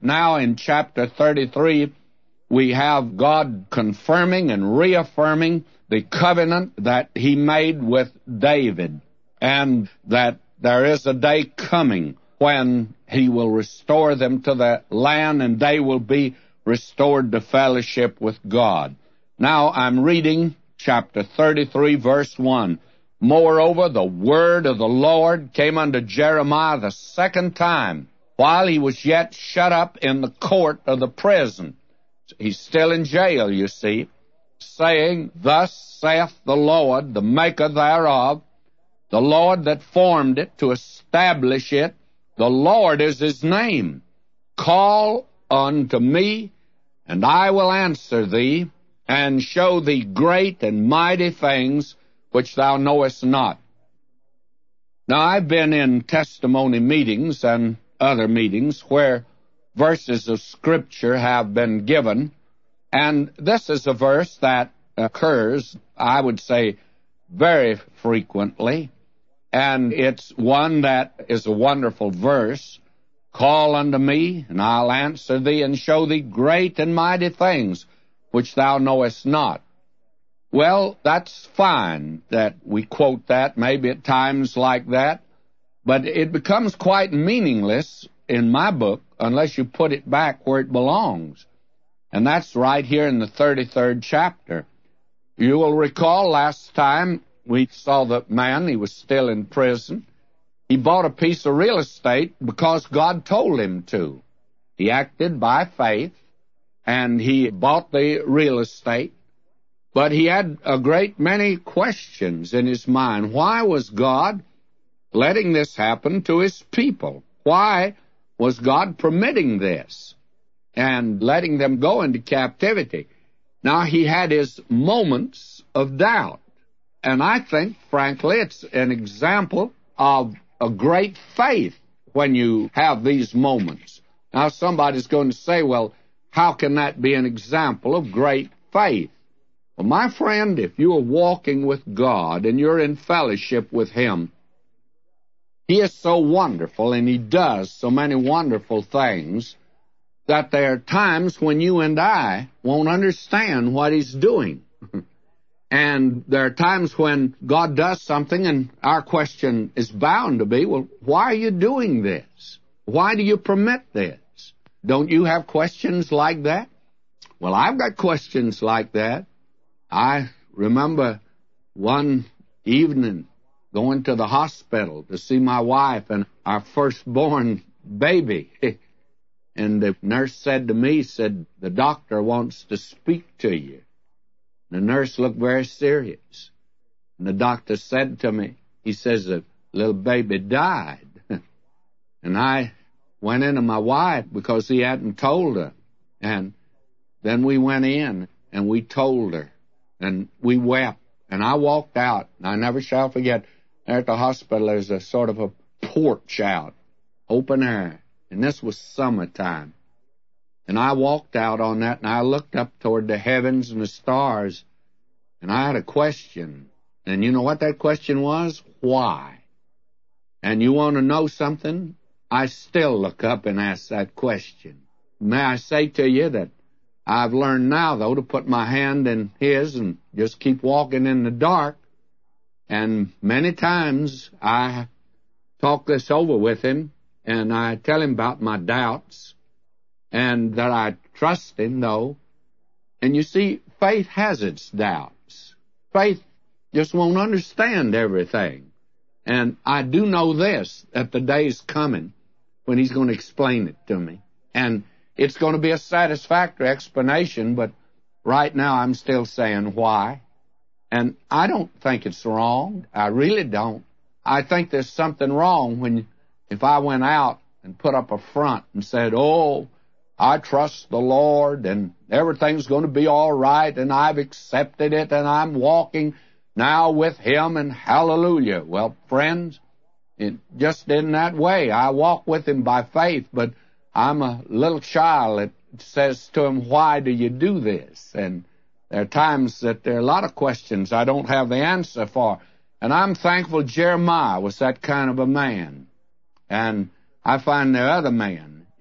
now in chapter 33, we have God confirming and reaffirming the covenant that he made with David, and that there is a day coming when he will restore them to the land, and they will be restored to fellowship with God. Now I'm reading chapter 33, verse 1. Moreover, the word of the Lord came unto Jeremiah the second time, while he was yet shut up in the court of the prison. He's still in jail, you see, saying, Thus saith the Lord, the maker thereof, the Lord that formed it to establish it, the Lord is his name. Call unto me, and I will answer thee, and show thee great and mighty things which thou knowest not. Now, I've been in testimony meetings and other meetings where verses of Scripture have been given, and this is a verse that occurs, I would say, very frequently, and it's one that is a wonderful verse. Call unto me, and I'll answer thee, and show thee great and mighty things which thou knowest not. Well, that's fine that we quote that, maybe at times like that, but it becomes quite meaningless in my book unless you put it back where it belongs. And that's right here in the 33rd chapter. You will recall last time we saw the man, he was still in prison. He bought a piece of real estate because God told him to. He acted by faith, and he bought the real estate. But he had a great many questions in his mind. Why was God letting this happen to his people? Why was God permitting this and letting them go into captivity? Now, he had his moments of doubt. And I think, frankly, it's an example of a great faith when you have these moments. Now, somebody's going to say, well, how can that be an example of great faith? Well, my friend, if you are walking with God and you're in fellowship with him, he is so wonderful and he does so many wonderful things that there are times when you and I won't understand what he's doing. And there are times when God does something and our question is bound to be, well, why are you doing this? Why do you permit this? Don't you have questions like that? Well, I've got questions like that. I remember one evening going to the hospital to see my wife and our firstborn baby. And the nurse said to me, the doctor wants to speak to you. The nurse looked very serious. And the doctor said to me, he says, the little baby died. And I went into my wife because he hadn't told her. And then we went in and we told her. And we wept. And I walked out. And I never shall forget, there at the hospital there's a sort of a porch out, open air. And this was summertime. And I walked out on that, and I looked up toward the heavens and the stars, and I had a question. And you know what that question was? Why? And you want to know something? I still look up and ask that question. May I say to you that I've learned now, though, to put my hand in his and just keep walking in the dark. And many times I talk this over with him, and I tell him about my doubts, and that I trust him, though. And you see, faith has its doubts. Faith just won't understand everything. And I do know this, that the day's coming when he's going to explain it to me. And it's going to be a satisfactory explanation, but right now I'm still saying why. And I don't think it's wrong. I really don't. I think there's something wrong if I went out and put up a front and said, oh, I trust the Lord, and everything's going to be all right, and I've accepted it, and I'm walking now with him, and hallelujah. Well, friends, it just isn't that way. I walk with him by faith, but I'm a little child that says to him, why do you do this? And there are times that there are a lot of questions I don't have the answer for. And I'm thankful Jeremiah was that kind of a man. And I find there are other men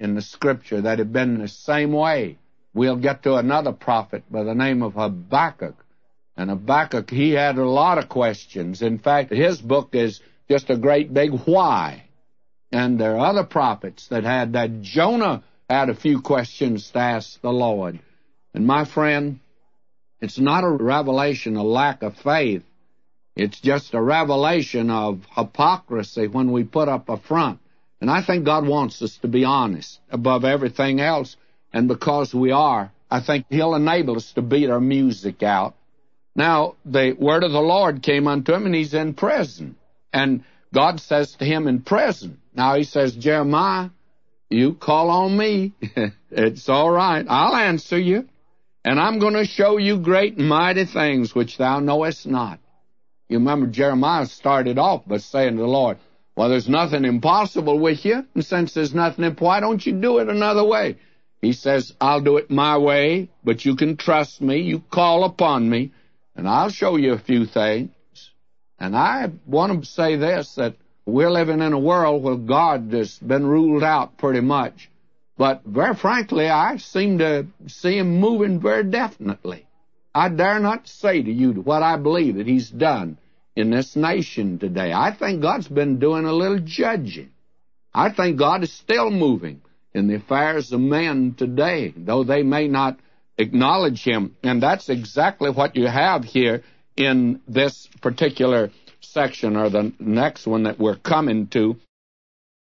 in the Scripture that have been the same way. We'll get to another prophet by the name of Habakkuk. And Habakkuk, he had a lot of questions. In fact, his book is just a great big why. And there are other prophets that had that. Jonah had a few questions to ask the Lord. And my friend, it's not a revelation of lack of faith. It's just a revelation of hypocrisy when we put up a front. And I think God wants us to be honest above everything else. And because we are, I think He'll enable us to beat our music out. Now, the word of the Lord came unto him, and he's in prison. And God says to him in prison, now he says, Jeremiah, you call on me. It's all right. I'll answer you. And I'm going to show you great and mighty things which thou knowest not. You remember Jeremiah started off by saying to the Lord, well, there's nothing impossible with you. And since there's nothing, why don't you do it another way? He says, I'll do it my way, but you can trust me. You call upon me, and I'll show you a few things. And I want to say this, that we're living in a world where God has been ruled out pretty much. But very frankly, I seem to see Him moving very definitely. I dare not say to you what I believe that He's done in this nation today. I think God's been doing a little judging. I think God is still moving in the affairs of men today, though they may not acknowledge Him. And that's exactly what you have here in this particular section, or the next one that we're coming to.